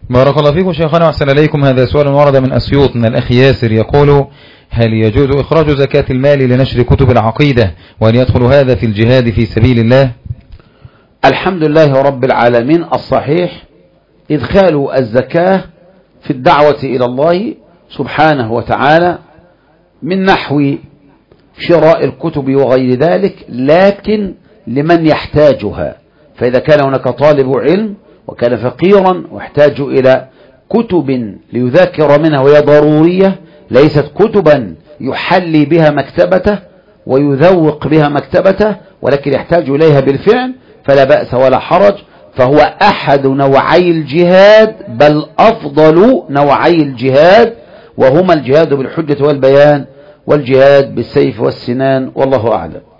بارك الله فيكم شيخنا وأحسن إليكم. هذا سؤال ورد من أسيوط من الأخ ياسر يقول: هل يجوز إخراج زكاة المال لنشر كتب العقيدة، وأن يدخل هذا في الجهاد في سبيل الله؟ الحمد لله رب العالمين. الصحيح إدخال الزكاة في الدعوة إلى الله سبحانه وتعالى من نحو شراء الكتب وغير ذلك، لكن لمن يحتاجها. فإذا كان هناك طالب علم وكان فقيرا واحتاج إلى كتب ليذاكر منها وهي ضرورية، ليست كتبا يحلي بها مكتبته ويذوق بها مكتبته، ولكن يحتاج إليها بالفعل، فلا بأس ولا حرج. فهو أحد نوعي الجهاد، بل أفضل نوعي الجهاد، وهما الجهاد بالحجة والبيان والجهاد بالسيف والسنان، والله أعلم.